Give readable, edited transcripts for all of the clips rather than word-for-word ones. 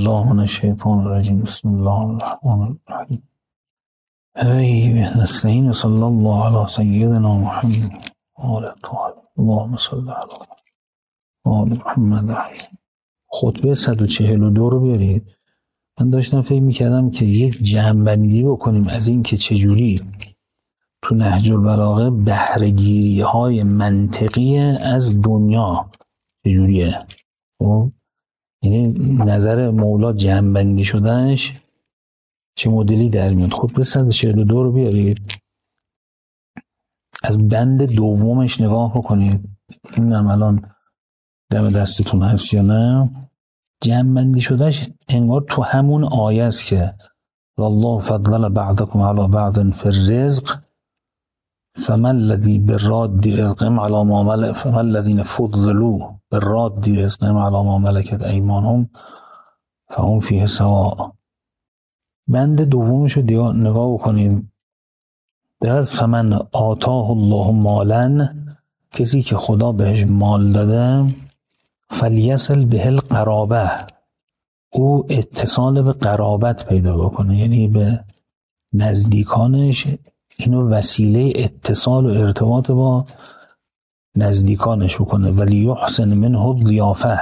بالله من الشیطان الرجیم. بسم الله الرحمن الرحیم. نستعین صلی الله علی سیدنا محمد آل طاهرین. اللهم صل علی آل محمد. خطبه 142 رو بیارید. من داشتم فکر میکردم که یک جمع‌بندی بکنیم از این که چجوری تو نهج البلاغه بهره‌گیری های منطقی از دنیا چجوریه. یعنی نظر مولا جمع‌بندی شدنش چه مدلی در میاد. خطبه 142 رو بیارید از بند دومش نگاه بکنید. این الان دم دستتون هست یا نه. جمع‌بندی شدهش انگار تو همون آیه است که والله فضل بعضکم علی بعض فی الرزق فما الذی بالراد رزقهم علی ما ملکت فما الذین فضلوا بالراد رزقهم علی ما ملکت ایمانهم فهم فیه سواء. بند دومش رو نگاه بکنید. در فمن آتاه الله مالا، کسی که خدا بهش مال داده، فلیصل به القرابه، او اتصال به قرابت پیدا بکنه، یعنی به نزدیکانش اینو وسیله اتصال و ارتباط با نزدیکانش بکنه. ولی یحسن منه الضیافه،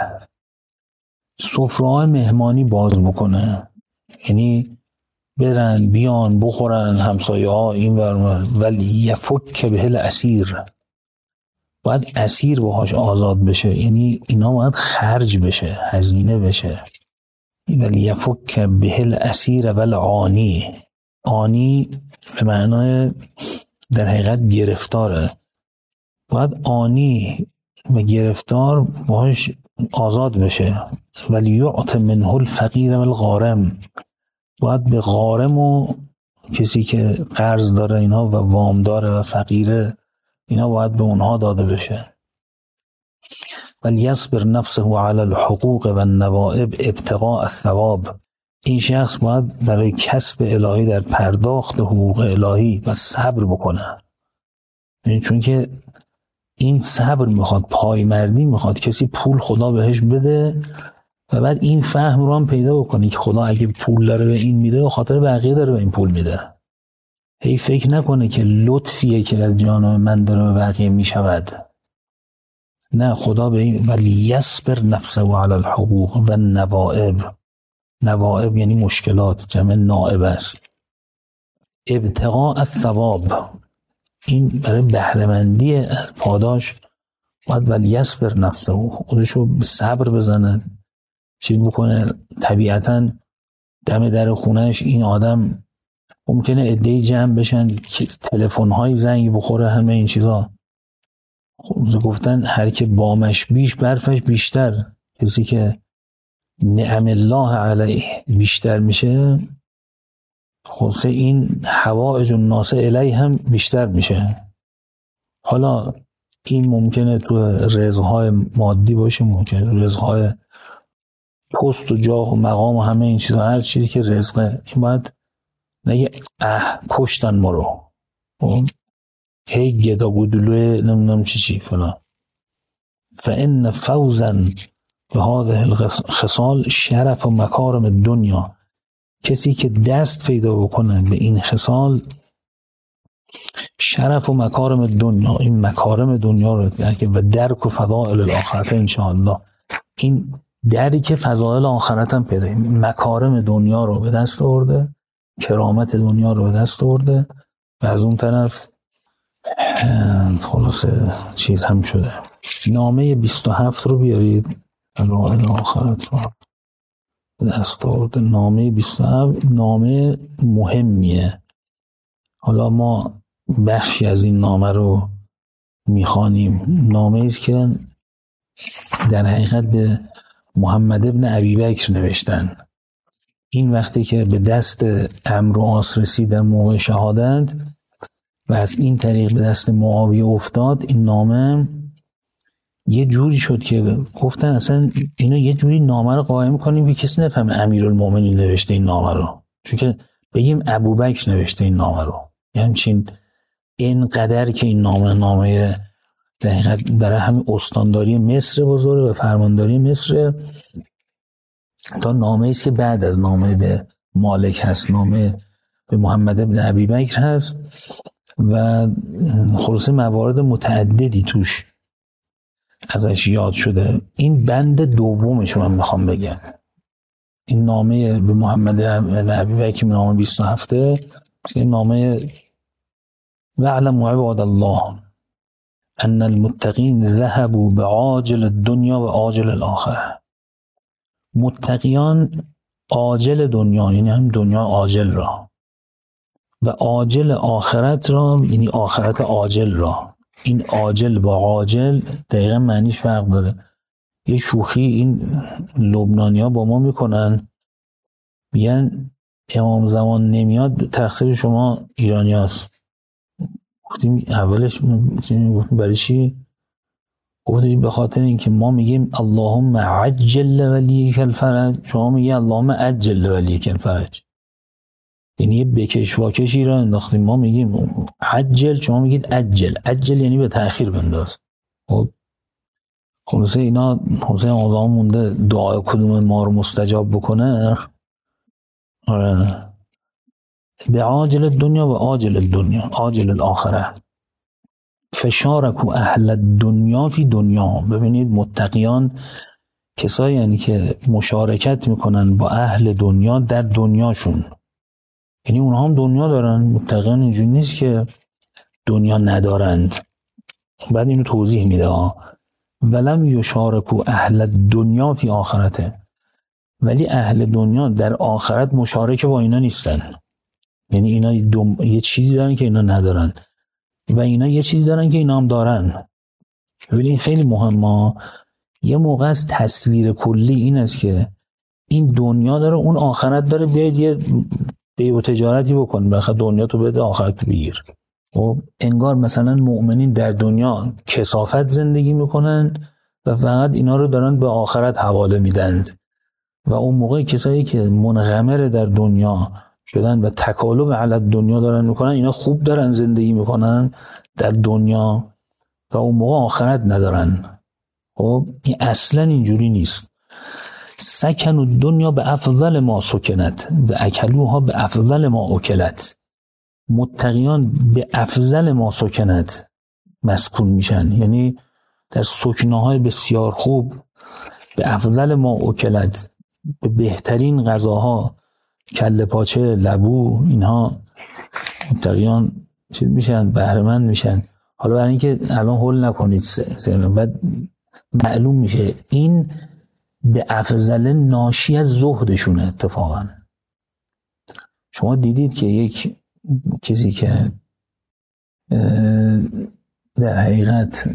سفره مهمانی باز بکنه، یعنی برن بیان بخورن همسایه ها این ور. ولی یفک به الاسیر، باید اسیر باهاش آزاد بشه، یعنی اینا باید خرج بشه، هزینه بشه. ولی یفک به الاسیر والعانی، عانی به معنای در حقیقت گرفتاره، باید عانی و گرفتار باهاش آزاد بشه. ولی یعط منه الفقیر والغارم، باید به غارم و کسی که قرض داره اینا و وام داره و فقیره اینا باید به اونها داده بشه. ولی یصبر نفسه علی الحقوق و النوائب ابتغاء الثواب، این شخص باید برای کسب الهی در پرداخت حقوق الهی و صبر بکنه. چون که این صبر میخواد، پایمردی میخواد، کسی پول خدا بهش بده و بعد این فهم رو هم پیدا بکنی که خدا اگه پول داره به این میده و خاطر بقیه داره به این پول میده. هی فکر نکنه که لطفیه که از جانب من داره به بقیه میشود. نه، خدا به این ولی یصبر نفسه علی الحقوق و النوائب، نوائب یعنی مشکلات، جمع نائب است. ابتغاء الثواب، این برای بهره‌مندی پاداش باید ولی یصبر نفسه، خودشو به صبر بزنه، چی بکنه. طبیعتاً دم در خونهش این آدم ممکنه عده‌ای جمع بشن که تلفن‌های زنگ بخوره، همه این چیزا. گفتن هر که بامش بیش برفش بیشتر، کسی که نعم الله علیه بیشتر میشه خلاصه این حوائج الناس الیه هم بیشتر میشه. حالا این ممکنه تو رزق‌های مادی باشه، ممکنه رزق‌های پست و جاه و مقام و همه این چیزا، هر چیزی که رزقه این باید نگه کشتن ما رو، هی گدا گودلوه نمیدونم چی فلان. فان فوزا به هذه الخصال شرف و مکارم دنیا، کسی که دست پیدا بکنه به این خصال شرف و مکارم دنیا، این مکارم دنیا رو که و درک و فضائل الاخرت انشاءالله، این دری که فضائل آخرت هم پیدا، مکارم دنیا رو به دست آورده، کرامت دنیا رو به دست آورده و از اون طرف خلاصه چیز هم شده. نامه 27 رو بیارید، فضائل آخرت رو به دست آورده. نامه 27 نامه مهمیه. حالا ما بخشی از این نامه رو میخوانیم. نامه ایست که در حقیقت به محمد ابن ابی بکر نوشتن. این وقتی که به دست عمرو عاص رسید در موقع شهادت و از این طریق به دست معاویه افتاد، این نامه یه جوری شد که گفتن اصلا اینو یه جوری نامه رو قائم کنیم که کسی نفهمه امیرالمومنین نوشته این نامه رو، چون که بگیم ابوبکر نوشته این نامه رو، همچین اینقدر که این نامه در حقیقت برای همین استانداری مصر بزرگ و فرمانداری مصر تا نامه است که بعد از نامه به مالک هست، نامه به محمد ابن ابی بکر هست و خلاصه موارد متعددی توش ازش یاد شده. این بند دومش رو من میخوام بگم. این نامه به محمد ابن ابی بکر، نامه 27، این نامه واعلموا عباد الله ان المتقین ذهبوا بعاجل الدنیا و عاجل الاخره. متقیان عاجل دنیا یعنی هم دنیا عاجل را و عاجل آخرت را یعنی آخرت عاجل را. این عاجل با عاجل دقیقا معنیش فرق داره. یه شوخی این لبنانی‌ها با ما میکنن، میگن امام زمان نمیاد تقصیر شما ایرانیاست. گفتیم اولش برای چی؟ گفتیم به خاطر اینکه ما میگیم اللهم عجل ولیک الفرج، شما میگی اللهم عجل ولیک الفرج، یعنی یه بکش واکشی را انداختیم. ما میگیم عجل، شما میگید عجل. عجل یعنی به تأخیر بنداز. خلاصه اینا حسین آزام مونده دعای کدوم ما رو مستجاب بکنه. آره، به عاجل الدنیا و عاجل الدنیا عاجل الاخره. فشارکو اهل الدنیا فی دنیا. ببینید متقیان کسایی یعنی که مشارکت میکنن با اهل دنیا در دنیاشون، یعنی اونها هم دنیا دارن. متقیان اینجوری نیست که دنیا ندارند. بعد اینو توضیح میده ولم یشارکو اهل الدنیا فی آخرته، ولی اهل دنیا در آخرت مشارک با اینا نیستن. یعنی اینا یه چیزی دارن که اینا ندارن و اینا یه چیزی دارن که اینا هم دارن. ببینید خیلی مهمه. یه موقع از تصویر کلی این است که این دنیا داره اون آخرت داره، بیاید یه بیع و تجارتی بکن، بخاطر دنیا تو بده آخرت تو بگیر. و انگار مثلا مؤمنین در دنیا کثافت زندگی میکنن و فقط اینا رو دارن به آخرت حواله میدند و اون موقع کسایی که منغمر در دنیا شدن و تکالب علی دنیا دارن میکنن، اینا خوب دارن زندگی میکنن در دنیا و اون موقع آخرت ندارن. خب این اصلا اینجوری نیست. سکن الدنیا به افضل ما سکنت و اکلوها به افضل ما اکلت. متقیان به افضل ما سکنت مسکون میشن، یعنی در سکنه‌های بسیار خوب. به افضل ما اکلت، به بهترین غذاها، کله پاچه، لبو، اینها متقیان چیز میشن، بهره‌مند میشن. حالا برای اینکه الان هول نکنید بعد معلوم میشه این به افضل ناشی از زهدشونه. اتفاقا شما دیدید که یک چیزی که در حقیقت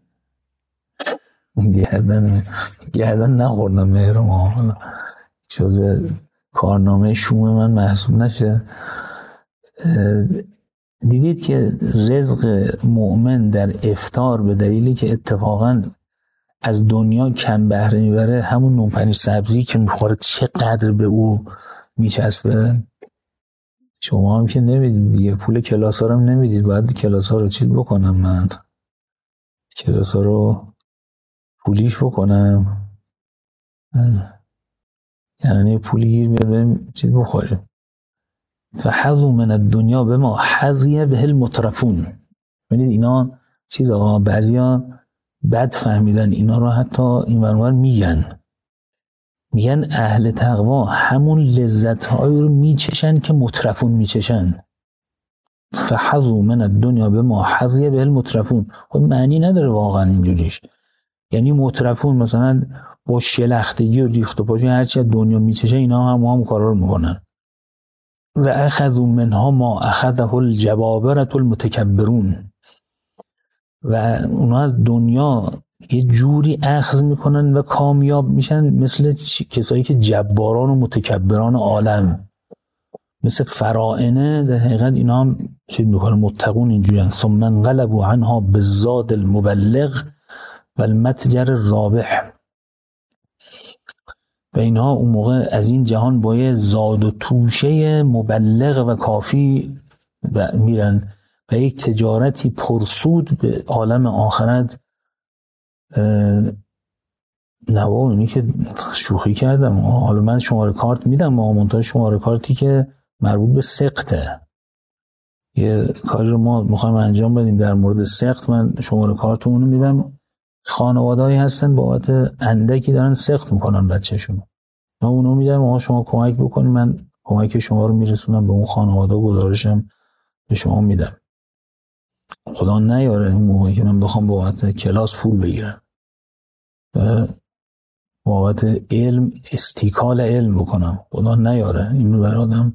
گردن نخوردم مهرم جز کارنامه شوم من محسوب نشه. دیدید که رزق مؤمن در افطار به دلیلی که اتفاقا از دنیا کم بهره میبره، همون نون پنیر سبزی که میخوره چقدر به او میچسبه. شما هم که نمیدید دیگه، پول کلاس ها رو هم نمیدید، باید کلاس ها رو چیز بکنم، من کلاس ها رو پولیش بکنم، یعنی پولی گیر بیاریم چیز بخوریم. فحظوا من الدنیا بما حظی به المترفون. ببینید اینا چیزا بعضیا بد فهمیدن اینا رو، حتی این ورور میگن اهل تقوا همون لذت‌هایی رو میچشن که مترفون میچشن. فحظوا من الدنیا بما حظی به المترفون. خب معنی نداره واقعا اینجوریش. یعنی مترفون مثلا با شلختگی و ریخت و پاشی هرچی دنیا میچشه، اینا هم کارا رو میکنن. و اخذوا منها ما اخذه الجبابرة المتکبرون. و اونا از دنیا یه جوری اخذ میکنن و کامیاب میشن، مثل کسایی که جباران و متکبران عالم، مثل فرائنه. در حقیقت اینا هم چیز میکنن، متقون اینجوری. ثم انقلبوا عنها بالزاد المبلغ و المتجر الرابح. و اینها اون موقع از این جهان با یه زاد و توشه مبلغ و کافی میرن و یک تجارتی پرسود به عالم آخرت نه بابا اینی که شوخی کردم. حالا من شماره کارت میدم، منتها شماره کارتی که مربوط به سقطه، یه کاری رو ما میخوایم انجام بدیم در مورد سقط، من شماره کارتمون رو میدم. خانواده‌ای هستن بابت اندکی دارن سقط میکنن بچه‌شون، من اونو میدم، شما کمک بکنید، من کمک شما رو میرسونم به اون خانواده و گزارشم به شما میدم. خدا نیاره این موقعی که من بخوام بابت کلاس پول بگیرم و بابت علم استیکال علم بکنم، خدا نیاره. اینو برای آدم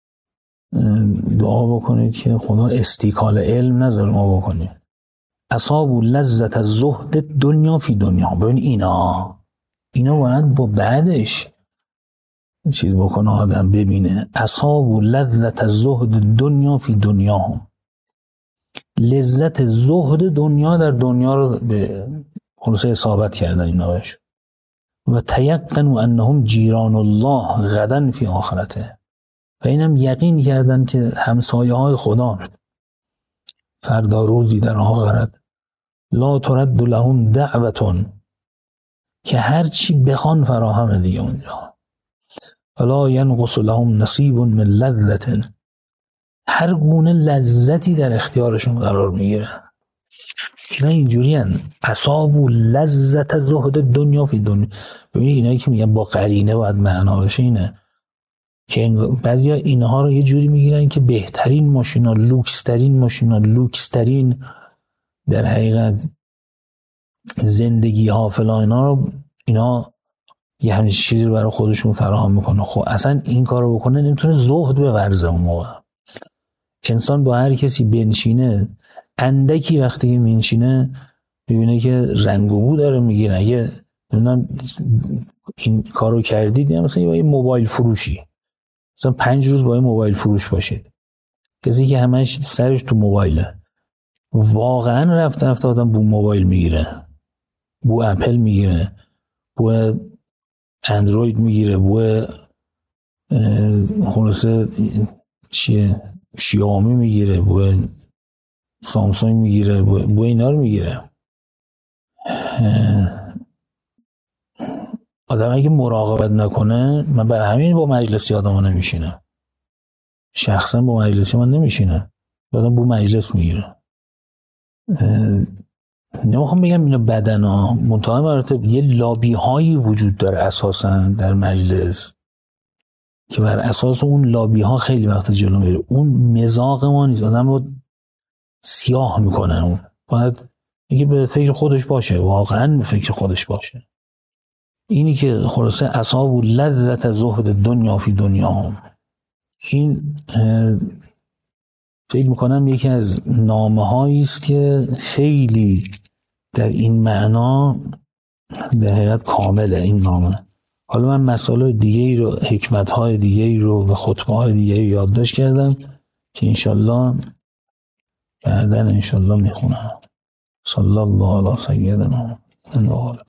دعا بکنید که خدا استیکال علم نذاره ما بکنیم. اصحاب لذت الزهد دنیا فی دنیا. ببین اینا باید با بعدش چیز بکنه آدم ببینه. اصحاب لذت الزهد دنیا فی دنیا هم. لذت زهد دنیا در دنیا رو به خلاصه اصابت کردن اینا بهش. و تیقنوا انهم جیران الله غدا فی آخرته. و اینم یقین کردن که همسایه های خدا فردا روزی در آخرت لا ترد لهم دعوتون، که هر چی بخوان فراهمه دیگه اونجا. ولا ینقص لهم نصیب من لذة، هر گونه لذتی در اختیارشون قرار میگیره. اینا اینجوری هن. اصحاب لذت زهد دنیا فی دنیا. ببینید اینایی که میگن با قرینه باید معنا بشه اینه که بعضیا اینها رو یه جوری میگیرن که بهترین ماشینا، لوکسترین ماشینا، لوکسترین در حقیقت زندگی ها فلان اینا یه همین چیزی رو برای خودشون فراهم میکنه. خب اصلا این کار رو بکنه نمیتونه زهد بورزه. اون موقع انسان با هر کسی بنشینه اندکی وقتی که میشینه ببینه که رنگ و بو داره میگیره. اگه این کارو کردید مثلا با یه موبایل فروشی مثلا 5 روز با یه موبایل فروش باشید، کسی که همش سرش تو موبایله، واقعا رفته آدم بو موبایل میگیره، بو اپل میگیره، بو اندروید میگیره، بو خلاصه چیه شیائومی میگیره، بو سامسونگ میگیره، بو اینا رو میگیره. آدم اگه مراقبت نکنه، من برای همین با مجلسی آدم ها نمیشینه، شخصا با مجلسی من نمیشینه، آدم بو مجلس میگیره. نمیخوام بگم اینا بدن ها، منتهای مراتب یه لابی هایی وجود داره اساسا در مجلس که بر اساس اون لابی ها خیلی وقت جلو میره. اون مزاق ما نیست، آدم رو سیاه میکنه. اون باید میگه به فکر خودش باشه، واقعا به فکر خودش باشه. اینی که خلاصه اصحاب لذت زهد دنیا فی دنیا هم، این فکر میکنم یکی از نامه هایی است که خیلی در این معنا در حقیقت کامله این نامه. حالا من مسائل دیگه ای رو، حکمت های دیگه ای رو و خطبه های دیگه ای یادداشت کردم که انشالله بعدن انشالله میخونم. صلی الله علی سیدنا محمد.